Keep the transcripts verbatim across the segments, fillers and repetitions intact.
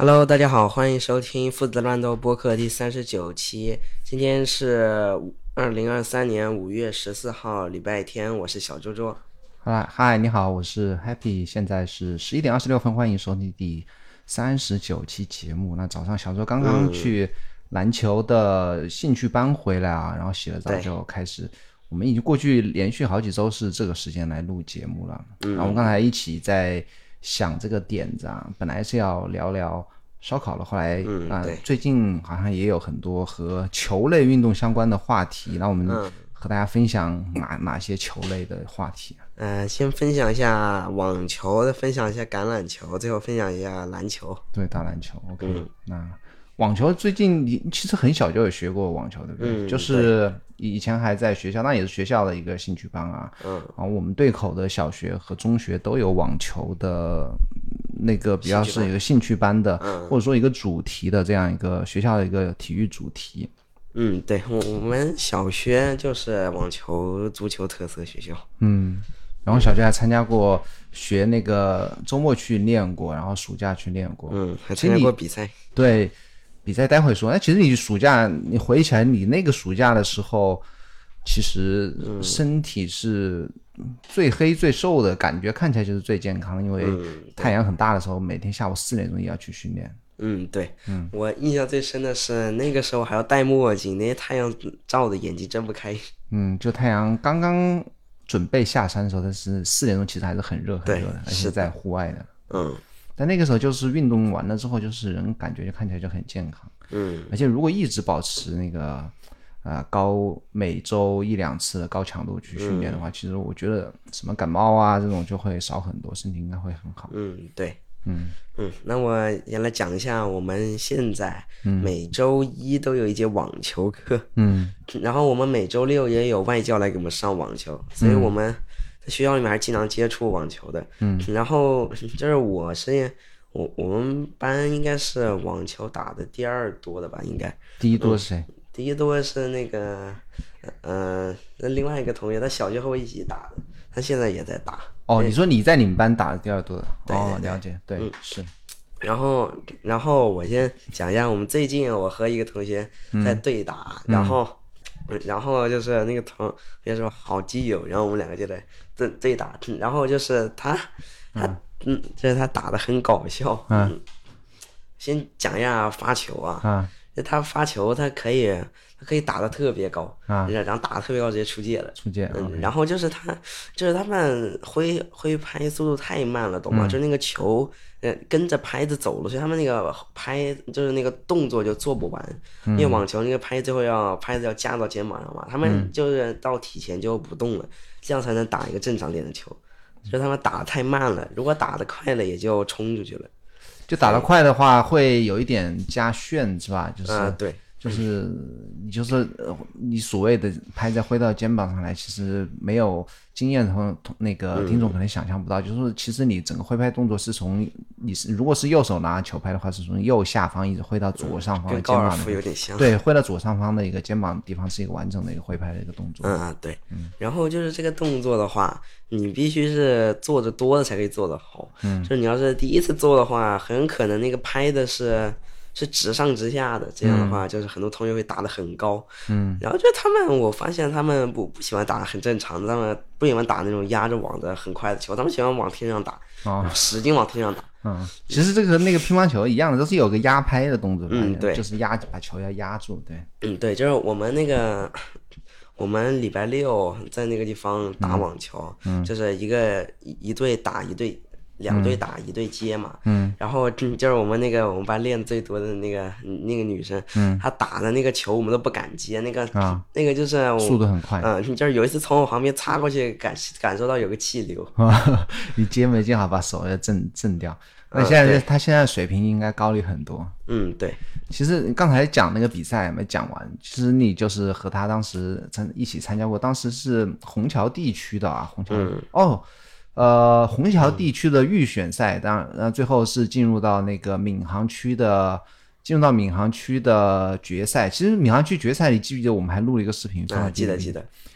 Hello，大家好，欢迎收听父子乱斗播客第三十九期。今天是二零二三年五月十四号，礼拜天，我是小周周。 嗨嗨，你好，我是 Happy， 现在是十一点二十六分，欢迎收听第三十九期节目。那早上小周刚刚去篮球的兴趣班回来啊，嗯、然后洗了澡就开始。我们已经过去连续好几周是这个时间来录节目了。嗯、然后我们刚才一起在想这个点子啊，本来是要聊聊烧烤了，后来啊、 嗯呃， 最近好像也有很多和球类运动相关的话题，那我们和大家分享哪哪些球类的话题啊？ 呃，先分享一下网球，分享一下橄榄球，最后分享一下篮球。 对，打篮球 OK、嗯、那网球最近你其实很小就有学过网球对不对、嗯、就是以前还在学校，那也是学校的一个兴趣班啊。嗯，然后我们对口的小学和中学都有网球的那个比较是一个兴趣班的、嗯、或者说一个主题的这样一个学校的一个体育主题。 嗯，对，我们小学就是网球足球特色学校。 嗯，然后小学还参加过学那个周末去练过，然后暑假去练过。 嗯，还参加过比赛。 对，比赛待会说。那其实你暑假你回忆起来，你那个暑假的时候其实身体是最黑最瘦的、嗯、感觉看起来就是最健康，因为太阳很大的时候每天下午四点钟也要去训练。 嗯，对，嗯，我印象最深的是那个时候还要戴墨镜，那些太阳照的眼睛睁不开。 嗯，就太阳刚刚准备下山的时候，但是四点钟其实还是很热很热的，而且在户外的。嗯，但那个时候就是运动完了之后，就是人感觉就看起来就很健康。嗯，而且如果一直保持那个呃高每周一两次的高强度去训练的话、嗯、其实我觉得什么感冒啊这种就会少很多，身体应该会很好。 嗯，对。嗯嗯，那我也来讲一下，我们现在每周一都有一节网球课，嗯，然后我们每周六也有外教来给我们上网球，所以我们在学校里面还经常接触网球的，嗯，然后就是我是我我们班应该是网球打的第二多的吧，应该第一多是谁？ 嗯、第一多是那个呃另外一个同学，他小学和我一起打的，他现在也在打。 哦，你说你在你们班打的第二多的？ 对对对， 哦，了解，对， 嗯， 是。 然后，然后我先讲一下，我们最近我和一个同学在对打，嗯、然后，然后就是那个同学说好基友，然后我们两个就在对对打，然后就是他，他，嗯，就是他打得很搞笑。嗯，嗯先讲一下发球啊，啊，他发球他可以。可以打得特别高啊，然后打得特别高直接出界了， 出界。 嗯， okay. 然后就是他，就是他们挥挥拍速度太慢了，懂吗？嗯、就是那个球，呃，跟着拍子走了，所以他们那个拍就是那个动作就做不完。嗯、因为网球那个拍最后要拍子要架到肩膀上嘛，他们就是到体前就不动了，这样才能打一个正常点的球。所以他们打得太慢了，如果打得快了也就冲出去了。 就打得快的话会有一点加旋是吧？就是、 啊、对。 就是你就是你所谓的拍在挥到肩膀上来，其实没有经验的那个听众可能想象不到，嗯、就是其实你整个挥拍动作是从你是如果是右手拿球拍的话，是从右下方一直挥到左上方的肩膀的、嗯、跟高尔夫有点像。对，挥到左上方的一个肩膀地方是一个完整的一个挥拍的一个动作。 嗯啊，对。嗯，然后就是这个动作的话，你必须是做的多的才可以做得好。嗯，就是你要是第一次做的话，很可能那个拍的是。是直上直下的，这样的话、嗯、就是很多同学会打得很高，嗯，然后就他们，我发现他们不不喜欢打很正常的，他们不喜欢打那种压着网的很快的球，他们喜欢往天上打，哦，使劲往天上打。 嗯，其实这个那个乒乓球一样的，都是有个压拍的动作， 嗯，对， 就是压把球要压住，对， 嗯，对，就是我们那个我们礼拜六在那个地方打网球，嗯，就是一个一队打一队。两队打一队接嘛，嗯，然后就是我们那个我们班练最多的那个那个女生，嗯，她打的那个球我们都不敢接，那个、啊、那个就是速度很快， 嗯，就是有一次从我旁边擦过去，感感受到有个气流， 啊、你接没接好把手要震震掉。那现在、嗯、他现在水平应该高了很多。 嗯，对。 其实刚才讲那个比赛没讲完，其实你就是和他当时一起参加过，当时是虹桥地区的啊，虹桥、嗯、哦。呃，虹桥地区的预选赛，当然，呃，最后是进入到那个闵行区的，进入到闵行区的决赛。其实闵行区决赛里，记不记得我们还录了一个视频？ 啊，记得记得。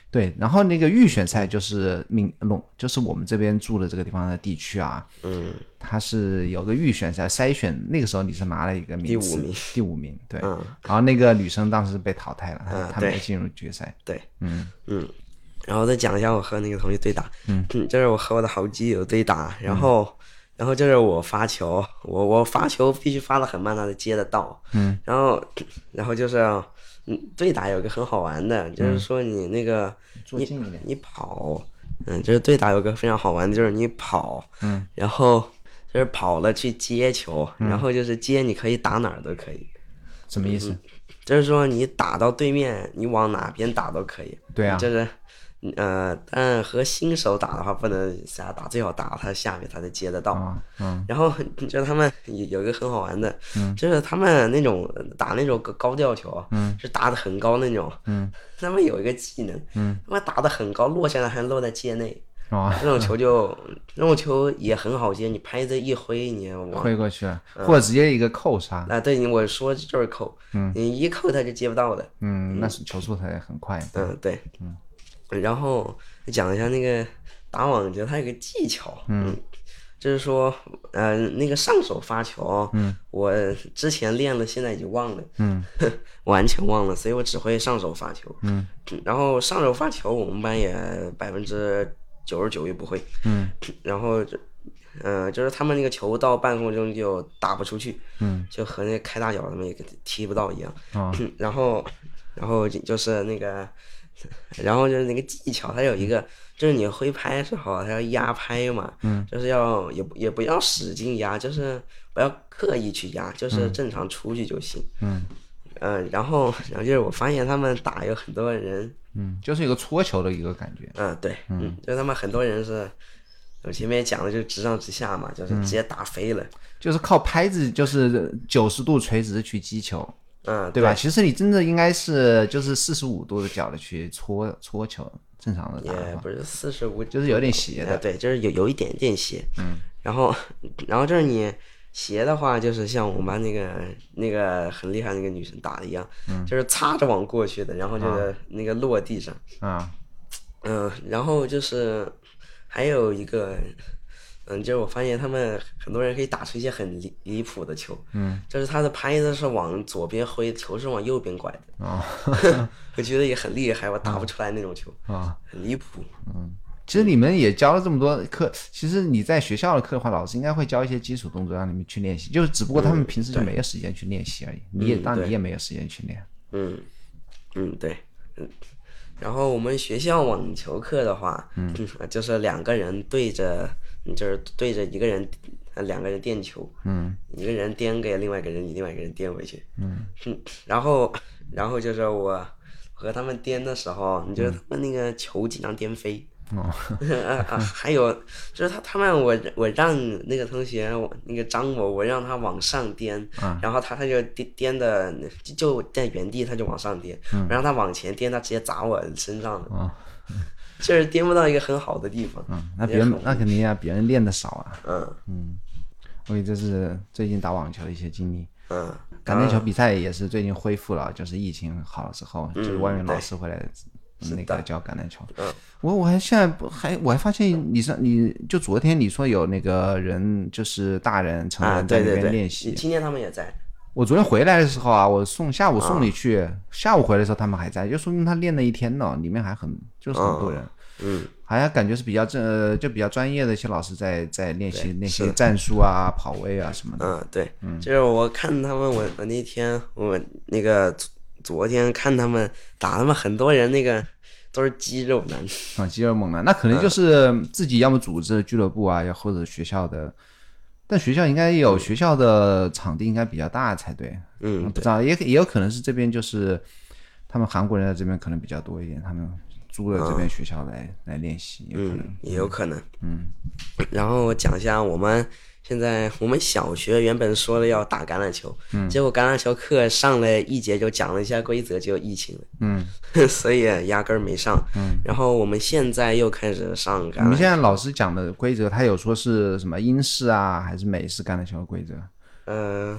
对，然后那个预选赛就是闽陇，就是我们这边住的这个地方的地区啊， 嗯， 它是有个预选赛筛选，那个时候你是拿了一个名次， 第五名， 第五名，对， 嗯， 然后那个女生当时被淘汰了， 嗯， 她没进入决赛， 对， 嗯嗯，然后再讲一下我和那个同学对打， 嗯， 就是我和我的好基友对打，然后。嗯然后就是我发球，我我发球必须发的很慢，他才接得到。 嗯， 然后，然后就是，嗯，对打有个很好玩的，就是说你那个， 坐近一点， 你跑，嗯，就是对打有个非常好玩的，就是你跑， 嗯， 然后就是跑了去接球，嗯、然后就是接你可以打哪儿都可以。 什么意思？ 嗯、就是说你打到对面，你往哪边打都可以。 对啊， 就是。呃，但和新手打的话，不能瞎打，最好打到他下面，他才接得到。 哦、嗯， 然后就是他们有有一个很好玩的， 嗯， 就是他们那种打那种高吊球， 嗯， 是打的很高那种， 嗯， 他们有一个技能， 嗯， 他们打的很高，落下来还落在界内。 哦， 这种球就这种球也很好接，你拍子一挥，你往挥过去了，嗯、或者直接一个扣杀。 啊，对，我说就是扣， 嗯， 你一扣他就接不到的。 嗯，那是球速才很快。 嗯，对， 嗯。 然后讲一下那个打网球，它有个技巧， 嗯， 就是说，呃，那个上手发球， 嗯， 我之前练了，现在已经忘了， 嗯， 完全忘了，所以我只会上手发球， 嗯， 然后上手发球，我们班也百分之九十九也不会， 嗯， 然后，呃，就是他们那个球到半空中就打不出去， 嗯， 就和那个开大脚他们也踢不到一样， 啊， 然后，然后就是那个。然后就是那个技巧，它有一个，就是你挥拍的时候，它要压拍嘛， 嗯， 就是要也也不要使劲压，就是不要刻意去压，就是正常出去就行。 嗯， 呃，然后然后就是我发现他们打有很多人， 嗯，就是一个搓球的一个感觉。 嗯，对，嗯，就是他们很多人是，我前面讲的就是直上直下嘛，就是直接打飞了， 就是靠拍子，就是九十度垂直去击球。 嗯， 对吧？其实你真的应该是就是四十五度的角的去搓搓球，正常的打也不是四十五， 就是有点斜的， 对，就是有有一点点斜。 嗯， 然后然后就是你斜的话，就是像我们班那个那个很厉害那个女生打的一样， 嗯， 就是擦着往过去的，然后就是那个落地上。 啊， 嗯，然后就是还有一个。嗯，就是我发现他们很多人可以打出一些很离离谱的球， 嗯， 就是他的拍子是往左边挥，球是往右边拐的， 啊、 哦，我觉得也很厉害，我打不出来那种球， 啊， 很离谱。 嗯，其实你们也教了这么多课，其实你在学校的课的话，老师应该会教一些基础动作让你们去练习，就是只不过他们平时就没有时间去练习而已，嗯、你也当然你也没有时间去练。 嗯，嗯，对，嗯。然后我们学校网球课的话，嗯，就是两个人对着，就是对着一个人，两个人垫球， 嗯， 一个人颠给另外一个人，另外一个人颠回去， 嗯， 然后，然后就是我和他们颠的时候，你就是他们那个球经常颠飞。 哦， 啊啊！还有就是他他们我我让那个同学我那个张我我让他往上颠， 啊、 然后他他就颠颠的就就在原地他就往上颠， 嗯、 我让他往前颠，他直接砸我身上了， 哦， 就是颠不到一个很好的地方。 嗯，那别人那肯定啊，别人练的少啊。 嗯嗯，所以这是最近打网球的一些经历。 嗯， 橄榄球比赛也是最近恢复了，就是疫情好了之后， 嗯、 就是外面老师回来。那个教橄榄球， 嗯， 我我还现在不还我还发现你上你就昨天你说有那个人就是大人成人在那边练习， 啊、对对对今天他们也在。 我昨天回来的时候啊，我送下午送你去，啊、下午回来的时候他们还在，就说明他练了一天呢，里面还很就是很多人， 嗯， 还感觉是比较正呃就比较专业的一些老师在在练习那些战术啊、跑位啊什么的。 嗯，对，嗯，就是我看他们，我我那天我那个。昨天看他们打，他们很多人那个都是肌肉男啊，肌肉猛男，那可能就是自己要么组织俱乐部啊，要或者学校的，但学校应该有学校的场地应该比较大才对， 嗯， 不知道也也有可能是这边就是他们韩国人在这边可能比较多一点，他们租了这边学校来、嗯、来练习，有可能、 嗯、也有可能， 嗯， 然后我讲一下我们。现在我们小学原本说了要打橄榄球， 嗯， 结果橄榄球课上了一节就讲了一下规则，就疫情了， 嗯， 所以压根儿没上， 嗯， 然后我们现在又开始上橄榄球。 你们现在老师讲的规则，他有说是什么英式啊，还是美式橄榄球的规则？ 呃，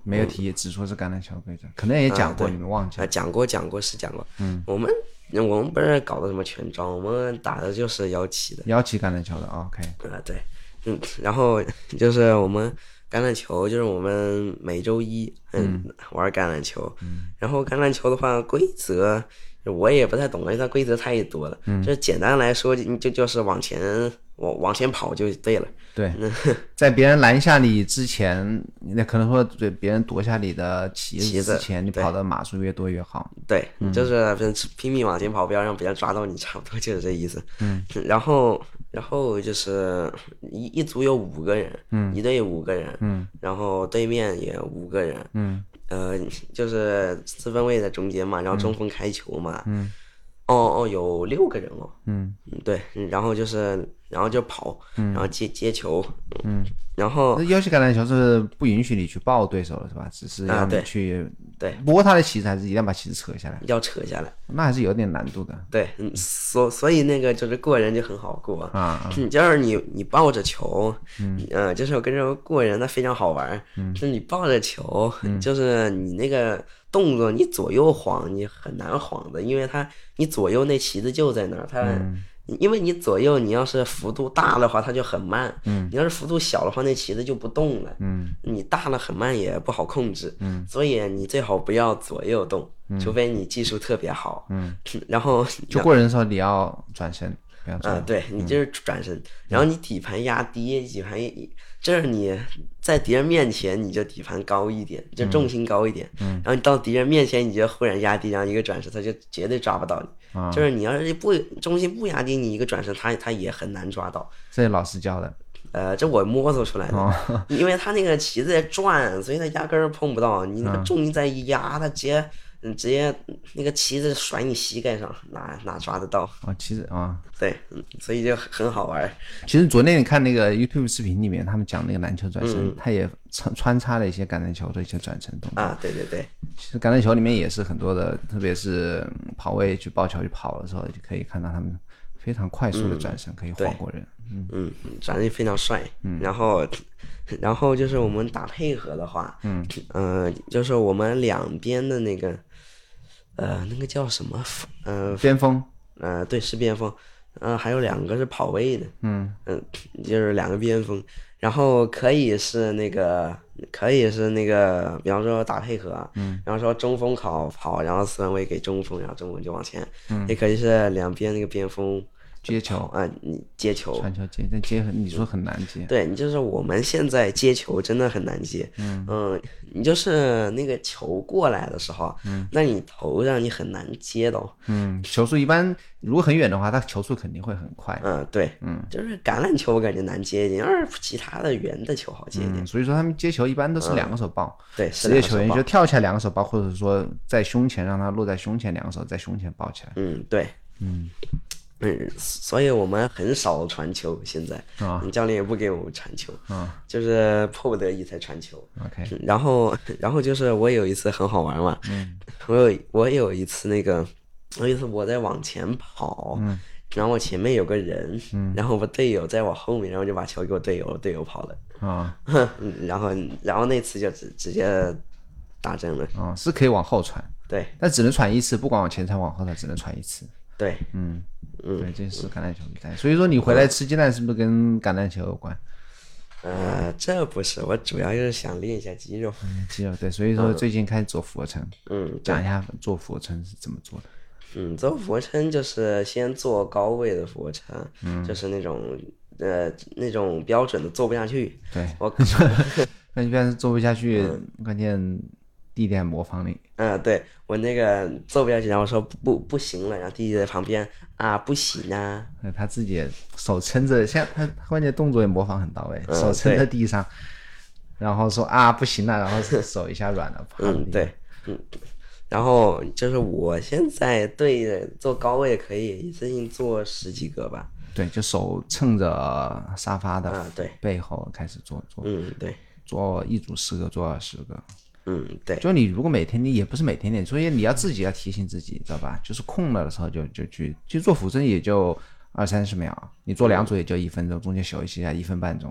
没有提只说是橄榄球规则，可能也讲过， 啊、 你们忘记了。 啊，讲过讲过是讲过。嗯，我们我们不是搞的什么全装，我们打的就是腰旗的。 腰旗橄榄球的 ，OK。 啊，对，嗯，然后就是我们橄榄球，就是我们每周一嗯玩橄榄球，嗯，然后橄榄球的话规则我也不太懂了，因为它规则太多了。嗯，就是简单来说，就就就是往前往往前跑就对了。 对，在别人拦下你之前，那可能说对别人夺下你的旗子之前，你跑的码数越多越好。 对，嗯、就是拼命往前跑，不要让别人抓到你，差不多就是这意思。嗯，然后然后就是一一组有五个人，嗯，一队有五个人，嗯，然后对面也五个人，嗯，呃，就是四分卫在中间嘛，然后中锋开球嘛，嗯，哦哦，有六个人哦，嗯，对，然后就是然后就跑，然后接接球，嗯，然后腰旗橄榄球是不允许你去抱对手了是吧？只是要你去、 啊、对， 不过他的旗子还是一定要把旗子扯下来， 要扯下来， 那还是有点难度的。 对，嗯，所所以那个就是过人就很好过啊，嗯，就是你你抱着球，嗯，呃，就是我跟着过人，那非常好玩，嗯，就是你抱着球，嗯、就是你那个动作，你左右晃，你很难晃的，因为它你左右那旗子就在那儿，它。嗯，因为你左右你要是幅度大的话它就很慢，嗯，你要是幅度小的话那旗子就不动了，嗯，你大了很慢也不好控制，嗯，所以你最好不要左右动，嗯、除非你技术特别好，嗯，然后就过人的时候你要转身，不要转， 啊，对，你就是转身，嗯、然后你底盘压低，底盘这是你在敌人面前你就底盘高一点，就重心高一点，嗯，然后你到敌人面前你就忽然压低，然后一个转身他就绝对抓不到你。啊、就是你要是不中心不压低，你一个转身，他他也很难抓到。 这是老师教的， 呃，这我摸索出来的，哦、因为他那个旗子在转，所以他压根儿碰不到你。那个重心再一压，他直接直接那个旗子甩你膝盖上，哪哪抓得到？ 啊、哦，旗子啊， 对，嗯，所以就很好玩。 其实昨天你看那个 YouTube 视频里面，他们讲那个篮球转身，嗯、他也穿穿插了一些橄榄球的一些转身动作啊，对对对。 其实橄榄球里面也是很多的，特别是跑位去抱球去跑的时候，就可以看到他们非常快速的转身，嗯、可以晃过人。 嗯嗯，转身非常帅。嗯，然后然后就是我们打配合的话，嗯呃，就是我们两边的那个呃那个叫什么呃边锋， 呃对，是边锋，呃还有两个是跑位的，嗯嗯、呃、就是两个边锋，然后可以是那个可以是那个比方说打配合，嗯，比方说中锋跑跑，然后四分卫给中锋，然后中锋就往前，嗯，也可以是两边那个边锋接球啊，你接球， 传球接，但接你说很难接。 对，你就是我们现在接球真的很难接。嗯嗯，你就是那个球过来的时候，嗯，那你头上你很难接到。 嗯，球速一般如果很远的话，它球速肯定会很快。 嗯，对，嗯，就是橄榄球我感觉难接一点，而其他的圆的球好接一点。 嗯，所以说他们接球一般都是两个手抱。 嗯、对， 职业球员就跳起来两个手抱，或者说在胸前让它落在胸前，两个手在胸前抱起来。 嗯，对，嗯。嗯，所以我们很少传球，现在啊，教练也不给我们传球啊，就是迫不得已才传球。 OK， 然后，然后就是我有一次很好玩嘛，嗯，我有我有一次那个，有一次我在往前跑，嗯，然后我前面有个人，嗯，然后我队友在我后面，然后就把球给我队友，我队友跑了啊，然后然后那次就直直接打针了啊，是可以往后传， 对， 但只能传一次，不管往前传往后传，只能传一次。 对， 嗯嗯，对，这是橄榄球比赛。所以说你回来吃鸡蛋是不是跟橄榄球有关？ 呃，这不是，我主要就是想练一下肌肉。 嗯，肌肉对，所以说最近开始做俯卧撑。嗯，讲一下做俯卧撑是怎么做的。 嗯，做俯卧撑就是先做高位的俯卧撑，嗯，就是那种呃那种标准的做不下去。 对， 我那一般是做不下去，嗯、关键。弟弟还模仿你， 嗯，对我那个做不下去，然后说不不不行了，然后弟弟在旁边啊，不行啊， 他自己手撑着，像他关键动作也模仿很到位，嗯、手撑在地上，然后说啊不行了，然后手一下软了， 嗯，对，嗯，然后就是我现在对做高位可以一次性做十几个吧， 对，就手撑着沙发的， 啊，对， 背后开始做做， 嗯，对， 做一组十个，做二十个。 嗯，对， 就你如果每天你也不是每天练，所以你要自己要提醒自己，知道吧？就是空了的时候就就去，其实做俯卧撑也就二三十秒，你做两组也就一分钟，中间休息一下一分半钟，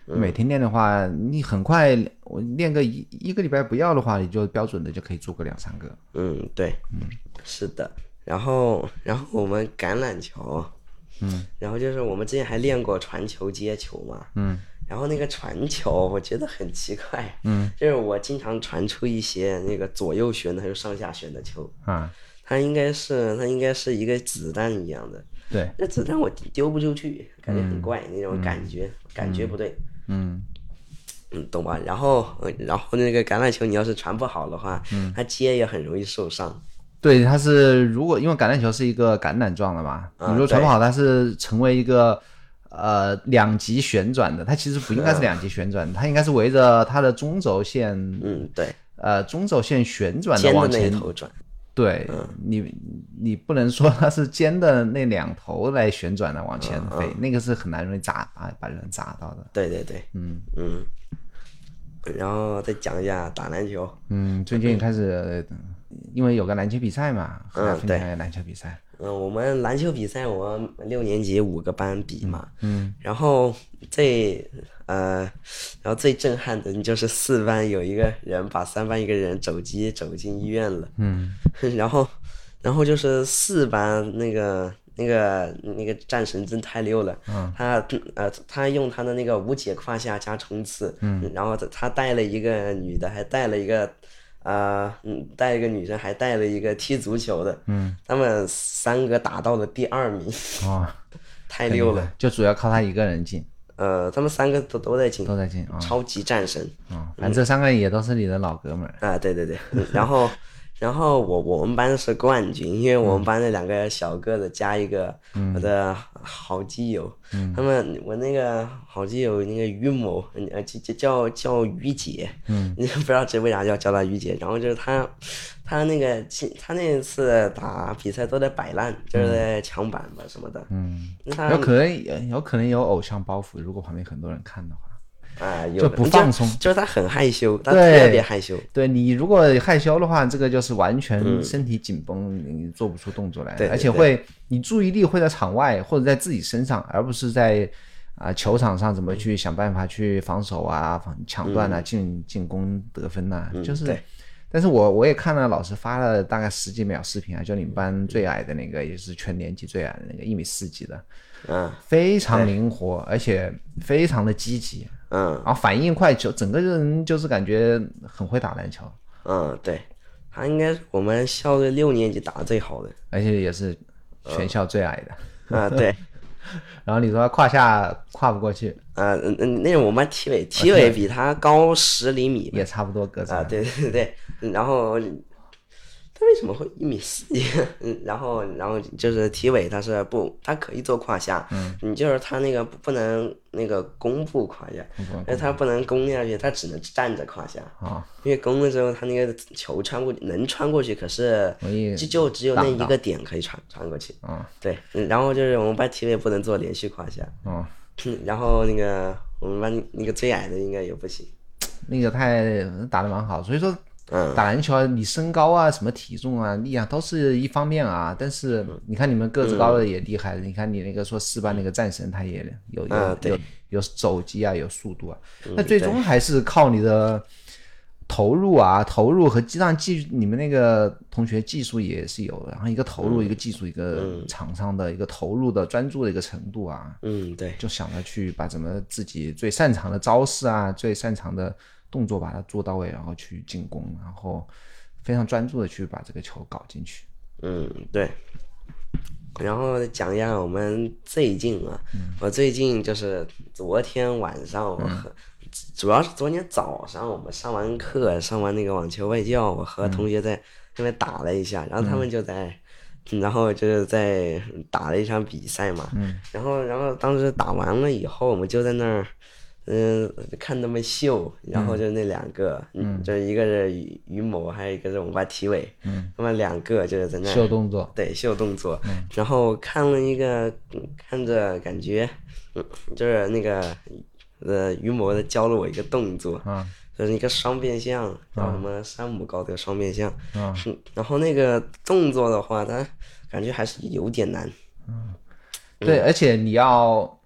每天练的话，你很快，我练个一一个礼拜不要的话，你就标准的就可以做个两三个。 嗯，对，嗯，是的。然后，然后我们橄榄球，嗯，然后就是我们之前还练过传球、接球嘛，嗯，然后那个传球我觉得很奇怪，嗯，就是我经常传出一些那个左右旋的还有上下旋的球啊，它应该是它应该是一个子弹一样的。 对， 那子弹我丢不出去，感觉很怪，嗯、那种感觉，嗯、感觉不对。嗯，嗯，懂吧？然后，然后那个橄榄球，你要是传不好的话，嗯，它接也很容易受伤。 对，它是如果因为橄榄球是一个橄榄状的嘛，嗯、你如果传不好，它是成为一个呃两极旋转的，它其实不应该是两极旋转，嗯、它应该是围着它的中轴线， 嗯，对， 呃，中轴线旋转的往前尖的那头转。 对、嗯、你，你不能说它是尖的那两头来旋转的往前飞，嗯嗯、那个是很难容易砸把把人砸到的。 对对对，嗯嗯。然后再讲一下打篮球。 嗯，最近开始，因为有个篮球比赛嘛，和大家分享一下篮球比赛。 嗯，我们篮球比赛，我们六年级五个班比嘛。嗯。然后最呃，然后最震撼的就是四班有一个人把三班一个人肘击走进医院了。嗯。然后，然后就是四班那个。那个那个战神真太溜了，嗯、他呃他用他的那个无解胯下加冲刺，嗯、然后他带了一个女的，还带了一个呃嗯带一个女生，还带了一个踢足球的，嗯、他们三个打到了第二名， 哦， 太溜了， 就主要靠他一个人进。 呃，他们三个都都在进， 都在进啊，哦、 超级战神啊，哦、反正这三个人也都是你的老哥们儿、 嗯、啊，对对对，然后。然后我我们班是冠军，因为我们班那两个小个子加一个我的好基友，嗯、他们我那个好基友那个于某，呃叫叫叫于姐，嗯，你不知道这为啥要叫他于姐，然后就是他，他那个他那次打比赛都在摆烂，就是在抢板吧什么的， 嗯，有可能有可能有偶像包袱，如果旁边很多人看的话。 啊，有就不放松， 就，就是他很害羞，他特别害羞。 对，你如果害羞的话，这个就是完全身体紧绷，嗯、你做不出动作来， 对， 而且会你注意力会在场外或者在自己身上，而不是在啊、呃、球场上怎么去想办法去防守啊、抢断啊、进进攻得分啊， 嗯、 就是。但是我我也看了老师发了大概十几秒视频啊，就你们班最矮的那个，也是全年级最矮的那个一米四几的， 嗯， 非常灵活，而且非常的积极。 嗯， 然后反应快，就整个人就是感觉很会打篮球。 嗯，对，他应该是我们校队六年级打得最好的， 而且也是全校最矮的。 嗯、啊，对。 然后你说胯下跨不过去， 啊，嗯，那是我们体委，体委比他高十厘米， 也差不多个子。 啊，对对对，然后。他为什么会一米四？嗯，然后，然后就是体委他是不，他可以做胯下，嗯，你就是他那个不能那个弓步胯下，因为他不能弓下去，他只能站着胯下啊。因为弓的时候，他那个球穿过能穿过去，可是就就只有那一个点可以穿穿过去啊。对，然后就是我们班体委不能做连续胯下啊，然后那个我们班那个最矮的应该也不行， 那个太打得蛮好，所以说。嗯，打篮球啊，你身高啊、什么体重啊、力量都是一方面啊。但是你看你们个子高的也厉害，嗯、你看你那个说四班那个战神，他也有有、 嗯、 有有肘击啊，有速度啊。那、嗯、最终还是靠你的投入啊，投入和技术技，你们那个同学技术也是有的，然后一个投入，嗯、一个技术，一个场上的一个投入的专注的一个程度啊。 嗯，对， 就想着去把怎么自己最擅长的招式啊，最擅长的。动作把它做到位，然后去进攻，然后非常专注的去把这个球搞进去。 嗯，对。然后讲一下我们最近啊，嗯、我最近就是昨天晚上我和、嗯、主要是昨天早上我们上完课，上完那个网球外教，我和同学在那边打了一下，嗯、然后他们就在。嗯、然后就是在打了一场比赛嘛，嗯、然后然后当时打完了以后，我们就在那儿。嗯，看他们秀，然后就那两个，嗯，就一个是于于某，还有一个是我们班体委，嗯，他们两个就是在那秀动作， 对，秀动作，嗯，然后看了一个，看着感觉，嗯，就是那个，呃，于某的教了我一个动作，啊，就是一个双变向，叫什么山姆高德双变向，啊，是，然后那个动作的话，它感觉还是有点难， 嗯，对，而且你要。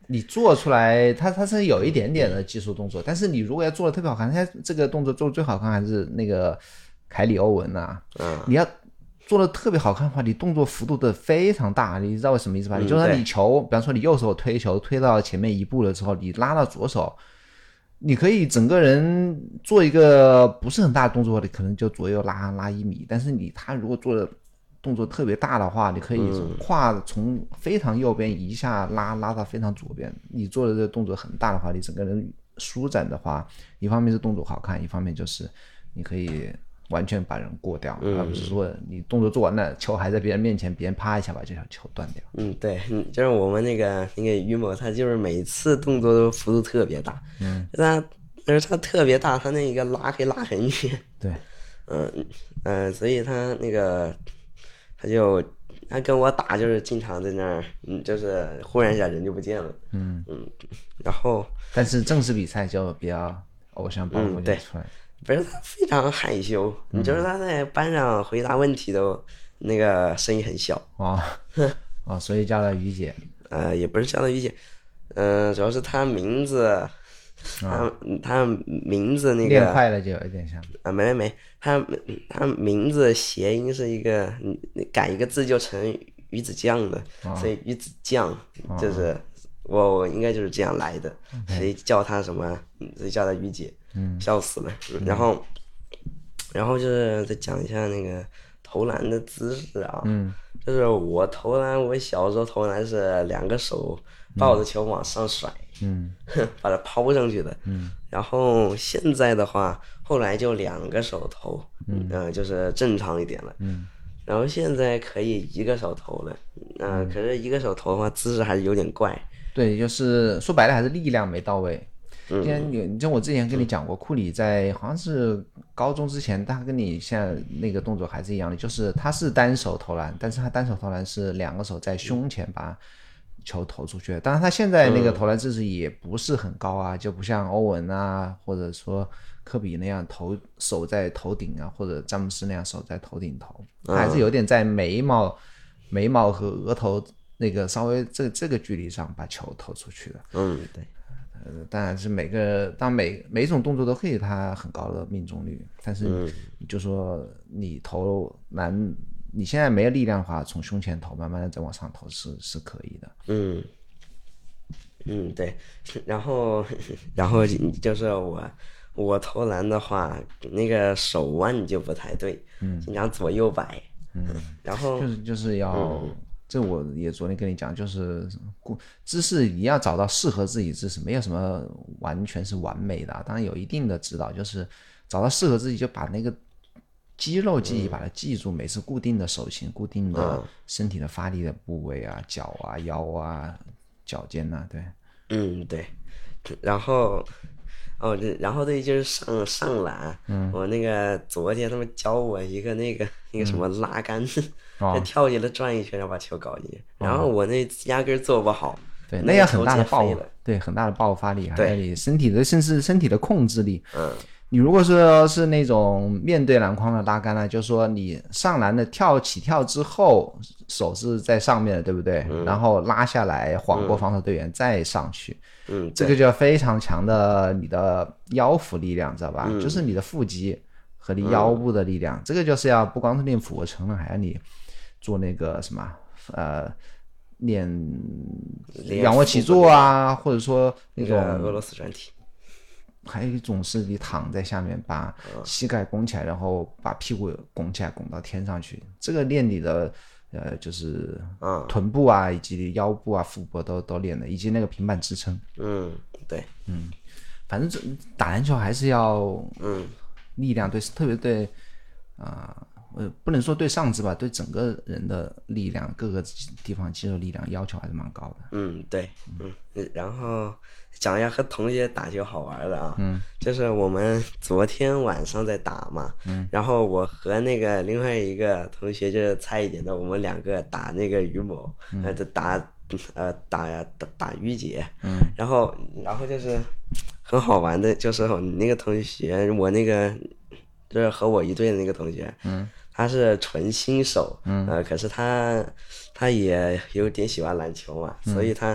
你做出来，它它是有一点点的技术动作，但是你如果要做的特别好看，它这个动作做的最好看还是那个凯里欧文呐、啊。你要做的特别好看的话，你动作幅度的非常大，你知道我什么意思吧？ 嗯、 你就说你球，比方说你右手推球推到前面一步了之后，你拉到左手，你可以整个人做一个不是很大的动作，你可能就左右拉拉一米，但是你他如果做的动作特别大的话，你可以跨从非常右边一下拉拉到非常左边。你做的这个动作很大的话，你整个人舒展的话，一方面是动作好看，一方面就是你可以完全把人过掉， 嗯、 而不是说你动作做完了，球还在别人面前，别人啪一下把这条球断掉。 嗯，对，就是我们那个那个于某，他就是每次动作都幅度特别大，嗯，他但是他特别大，他那个拉可以拉很远， 对， 嗯嗯、呃，所以他那个。他就他跟我打，就是经常在那儿，嗯，就是忽然一下人就不见了，嗯嗯，然后但是正式比赛就比较偶像包袱就出来， 嗯、不是他非常害羞，你、嗯、就是他在班上回答问题都那个声音很小哦哦，所以叫了于姐， 呃，也不是叫了于姐，嗯、呃，主要是他名字。他他名字那个练快了就有一点像啊，没没没，他他名字谐音是一个，你改一个字就成鱼子酱的，哦、所以鱼子酱就是、哦、我我应该就是这样来的，谁、okay. 叫他什么，谁叫他于姐，嗯，笑死了。嗯、然后然后就是再讲一下那个投篮的姿势啊，嗯，就是我投篮，我小时候投篮是两个手抱着球往上甩。嗯，把它抛上去的。嗯，然后现在的话，后来就两个手投，嗯、呃，就是正常一点了。嗯，然后现在可以一个手投了。嗯、呃，可是一个手投的话，姿势还是有点怪。 对，就是说白了还是力量没到位。嗯，你就我之前跟你讲过，库里在好像是高中之前，他跟你现在那个动作还是一样的，就是他是单手投篮，但是他单手投篮是两个手在胸前把球投出去，当然他现在那个投篮姿势也不是很高啊、嗯、就不像欧文啊或者说科比那样头手在头顶啊，或者詹姆斯那样手在头顶投，他还是有点在眉毛、嗯、眉毛和额头那个稍微这这个距离上把球投出去的。 嗯，对。 呃，当然是每个当每每一种动作都可以他很高的命中率，但是你就说你投篮你现在没有力量的话，从胸前投，慢慢的再往上投是是可以的。 嗯，嗯，对。然后，然后就是我我投篮的话，那个手腕就不太对，嗯，经常左右摆。嗯，然后就是就是要、嗯，这我也昨天跟你讲，就是姿势你要找到适合自己姿势，没有什么完全是完美的，当然有一定的指导，就是找到适合自己，就把那个。肌肉记忆把它记住，每次固定的手型、固定的身体的发力的部位啊，脚啊、腰啊、脚尖啊，对， 嗯，对。然后，哦，然后对，就是上上篮，嗯，我那个昨天他们教我一个那个那个什么拉杆，嗯、就跳起来转一圈，然后把球搞进去。哦、然后我那压根做不好， 对，那要很大的爆，对，很大的爆发力，还有你身体的，甚至身体的控制力，嗯。你如果说是那种面对篮筐的拉杆呢，就是说你上篮的跳起跳之后，手是在上面的，对不对？嗯、然后拉下来晃过防守队员、嗯、再上去， 嗯， 这个就要非常强的你的腰腹力量，知道吧？嗯、就是你的腹肌和你腰部的力量，嗯、这个就是要不光是练俯卧撑了，还要你做那个什么呃练仰卧起坐啊，或者说那种俄罗斯转体。 还有一种是你躺在下面，把膝盖拱起来，然后把屁股拱起来，拱到天上去。这个练你的呃，就是臀部啊，以及腰部啊、腹部都都练的，以及那个平板支撑。 嗯，对， 嗯，反正这打篮球还是要嗯力量对，特别对啊。呃呃，不能说对上肢吧，对整个人的力量，各个地方肌肉力量要求还是蛮高的。 嗯，对，嗯，然后讲一下和同学打球好玩的啊，嗯，就是我们昨天晚上在打嘛，嗯，然后我和那个另外一个同学就是菜一点的，我们两个打那个于某，嗯、呃，打呃打打打于姐，嗯，然后然后就是很好玩的，就是你那个同学，我那个就是和我一队的那个同学，嗯。他是纯新手，嗯，呃，可是他他也有点喜欢篮球嘛，嗯、所以他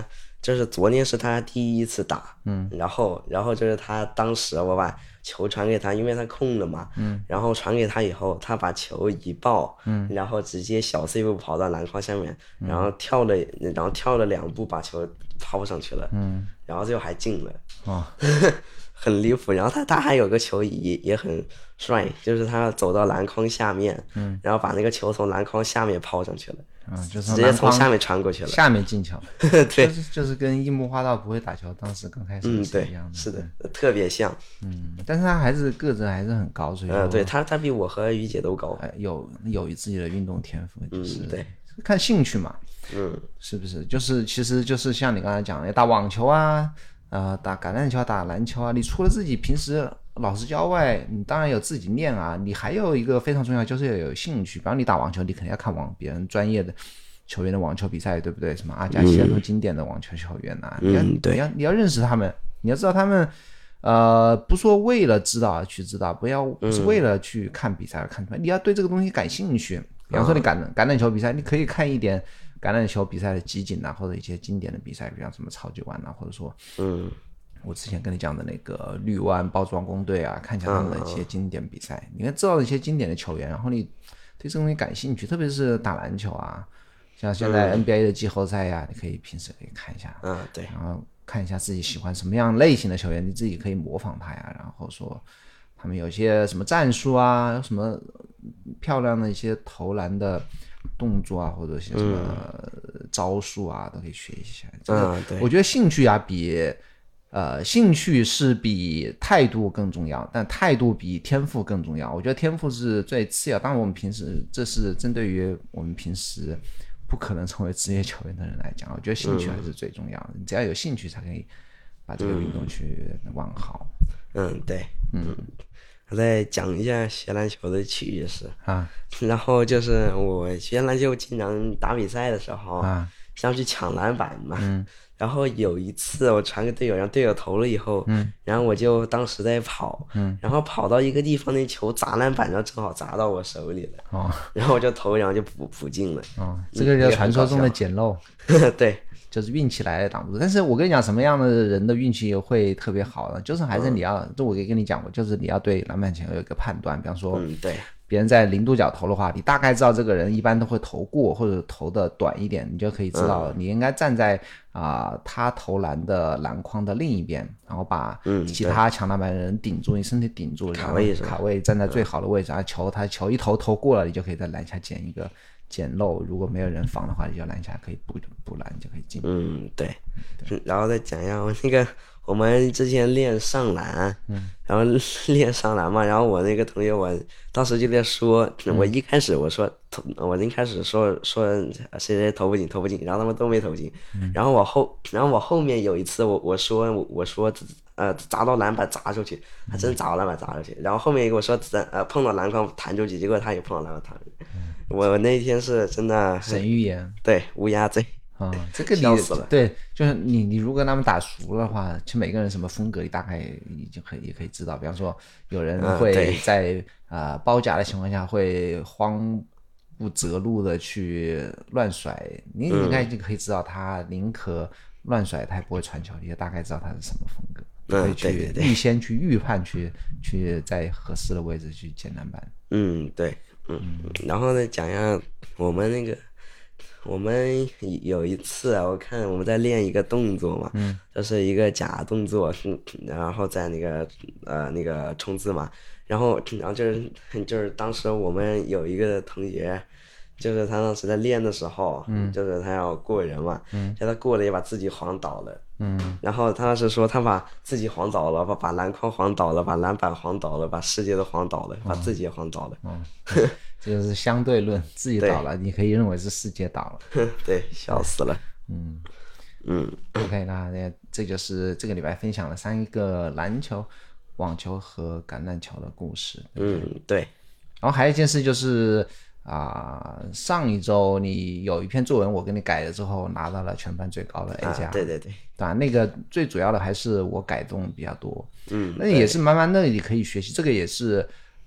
就是昨天是他第一次打，嗯，然后然后就是他当时我把球传给他，因为他空了嘛，嗯，然后传给他以后，他把球一抱，嗯，然后直接小 C 步跑到篮筐下面，嗯、然后跳了，然后跳了两步把球抛上去了，嗯，然后最后还进了，哦，很离谱。然后他他还有个球也也很帅，就是他走到篮筐下面，嗯，然后把那个球从篮筐下面抛上去了。 嗯，就是直接从下面传过去了， 下面进球， 对， 就是就是跟樱木花道不会打球，当时刚开始是一样的， 嗯、是的，特别像， 嗯，但是他还是个子还是很高，所以， 呃，对他他比我和于姐都高， 哎、有有自己的运动天赋，就是、 嗯、对， 看兴趣嘛， 嗯， 是不是？就是其实就是像你刚才讲的，打网球啊，呃，打橄榄球、打篮球啊，你除了自己平时老师教外，你当然有自己练啊，你还有一个非常重要，就是要有兴趣。比方你打网球，你肯定要看网别人专业的球员的网球比赛，对不对？什么阿加西那种经典的网球球员啊， 嗯、 你要对你要你要认识他们，你要知道他们，呃，不说为了知道而去知道，不要不是为了去看比赛而看比赛，你要对这个东西感兴趣。比方说你橄橄榄球比赛，你可以看一点橄榄球比赛的集锦啊，或者一些经典的比赛，比方什么超级碗啊，或者说， 嗯。 我之前跟你讲的那个绿湾包装工队啊，看一下他们的一些经典比赛，你看知道一些经典的球员，然后你对这东西感兴趣，特别是打篮球啊，像现在 N B A 的季后赛呀、啊，你可以平时可以看一下， 嗯，对， 然后看一下自己喜欢什么样类型的球员，你自己可以模仿他呀，然后说他们有些什么战术啊，有什么漂亮的一些投篮的动作啊，或者一些什么招数啊，都可以学一下。 嗯，对， 我觉得兴趣啊比。呃，兴趣是比态度更重要，但态度比天赋更重要。我觉得天赋是最次要。当然，我们平时这是针对于我们平时不可能成为职业球员的人来讲，我觉得兴趣还是最重要的。你只要有兴趣，才可以把这个运动去玩好。 嗯，对，嗯。我再讲一下学篮球的趣事啊， 然后就是我学篮球经常打比赛的时候啊， 想去抢篮板嘛。 嗯。 然后有一次我传给队友，让队友投了以后，嗯，然后我就当时在跑，嗯，然后跑到一个地方，那球砸篮板上，正好砸到我手里了，哦，然后我就投，然后就补补进了， 哦，这个叫传说中的捡漏， 对， 就是运气来也挡不住。但是我跟你讲，什么样的人的运气会特别好呢？就是还是你要，这、嗯、我也跟你讲过，就是你要对篮板前有一个判断，比方说， 嗯，对。 别人在零度角投的话，你大概知道这个人一般都会投过或者投的短一点，你就可以知道你应该站在啊、呃、他投篮的篮筐的另一边，然后把其他抢篮板的人顶住，你身体顶住， 卡位卡位站在最好的位置，然后球他球一投投过了，你就可以在篮下捡一个捡漏，如果没有人防的话，你就篮下可以补补篮就可以进。 嗯，对。对，然后再讲一下我那个。我们之前练上篮，嗯，然后练上篮嘛，然后我那个同学，我当时就在说，嗯、我一开始我说投，我一开始说说谁谁投不进投不进，然后他们都没投进，嗯、然后我后，然后我后面有一次我我说我说呃砸到篮板砸出去，他真砸到篮板砸出去，然后后面一个我说呃碰到篮筐弹出去，结果他也碰到篮筐弹出去，嗯、我那天是真的神预言， 对乌鸦嘴。 啊、嗯，这个你对，就是你你如果跟他们打熟的话，其实每个人什么风格你大概已经可以也可以知道。比方说，有人会在啊、呃、包夹的情况下会慌不择路的去乱甩，你应该就可以知道他宁可乱甩，他也不会传球，你就大概知道他是什么风格， 嗯、 可以去预先去预判去去在合适的位置去捡篮板。 嗯，对，嗯，嗯然后呢，讲一下我们那个。我们有一次啊，我看我们在练一个动作嘛，嗯，就是一个假动作，然后在那个呃那个冲刺嘛，然后然后就是就是当时我们有一个同学，就是他当时在练的时候，嗯，就是他要过人嘛，嗯，叫他过了也把自己晃倒了，嗯，然后他当时说他把自己晃倒了，把把篮筐晃倒了，把篮板晃倒了，把世界都晃倒了，把自己也晃倒了， 嗯。嗯这就是相对论，自己倒了，你可以认为是世界倒了。 对，笑死了。 嗯嗯 ，OK， 那这就是这个礼拜分享了三个篮球、网球和橄榄球的故事。 嗯，对。 然后还有一件事就是啊、呃，上一周你有一篇作文，我给你改了之后拿到了全班最高的 A 加、 啊。对对对。 当然，那个最主要的还是我改动比较多。 嗯， 那也是慢慢的你可以学习，这个也是。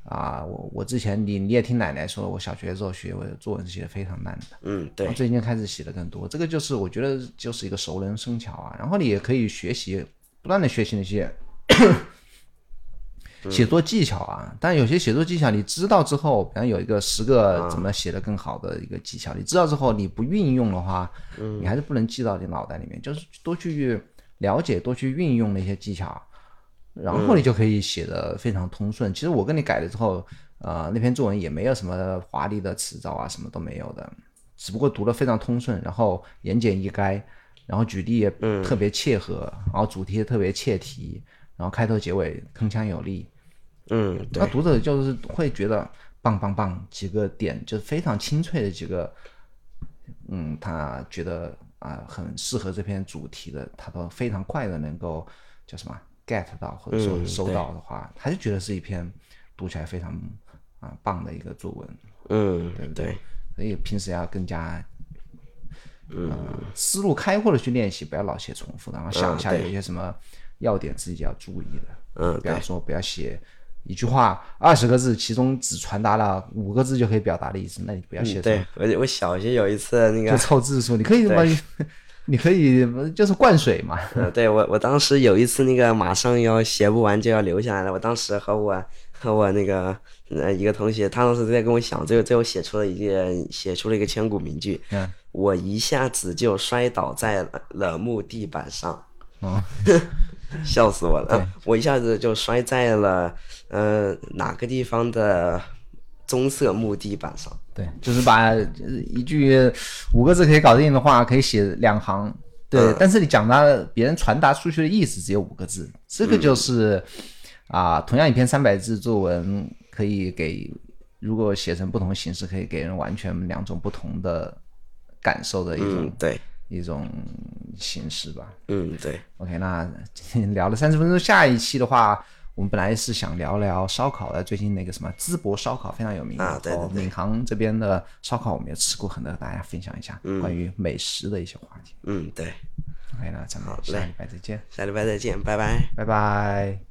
啊，我我之前你你也听奶奶说，我小学的时候学我作文是写的非常烂的， 嗯，对， 最近开始写的更多，这个就是我觉得就是一个熟能生巧啊，然后你也可以学习，不断的学习那些写作技巧啊，但有些写作技巧你知道之后，比方有一个十个怎么写得更好的一个技巧，你知道之后你不运用的话，你还是不能记到你脑袋里面，就是多去了解，多去运用那些技巧。然后你就可以写得非常通顺。其实我跟你改了之后，呃，那篇作文也没有什么华丽的词藻啊，什么都没有的，只不过读得非常通顺，然后言简意赅，然后举例也特别切合，然后主题也特别切题，然后开头结尾铿锵有力。 嗯，对。 那读者就是会觉得棒棒棒，几个点就是非常清脆的几个，嗯，他觉得啊、呃、很适合这篇主题的，他都非常快的能够叫什么？get 到或者说收到的话，他就觉得是一篇读起来非常啊棒的一个作文， 嗯， 对不对？ 对， 所以平时要更加嗯、呃、思路开阔的去练习，不要老写重复的，然后想一下有一些什么要点自己要注意的， 嗯， 不要说不要写一句话二十个字，其中只传达了五个字就可以表达的意思，那你不要写、 嗯。对，我我小学有一次那个就凑字数，你可以什么？你可以就是灌水嘛。 嗯，对，我我当时有一次那个马上要写不完就要留下来了，我当时和我和我那个呃一个同学，他当时在跟我想，最后最后写出了一句写出了一个千古名句， 嗯， 我一下子就摔倒在了木地板上， 哦， 笑死我了，我一下子就摔在了呃哪个地方的棕色木地板上。 对，就是把一句五个字可以搞定的话，可以写两行。对，嗯、但是你讲到别人传达出去的意思只有五个字，这个就是啊、嗯呃，同样一篇三百字作文，可以给如果写成不同形式，可以给人完全两种不同的感受的一种、 嗯、对一种形式吧。 嗯，对。 OK， 那今天聊了三十分钟，下一期的话。我们本来是想聊聊烧烤的，最近那个什么淄博烧烤非常有名啊，对对对， 闵行这边的烧烤我们也吃过很多，大家分享一下关于美食的一些话题。 嗯，对。 OK，那咱们下礼拜再见。 下礼拜再见，拜拜。 拜拜。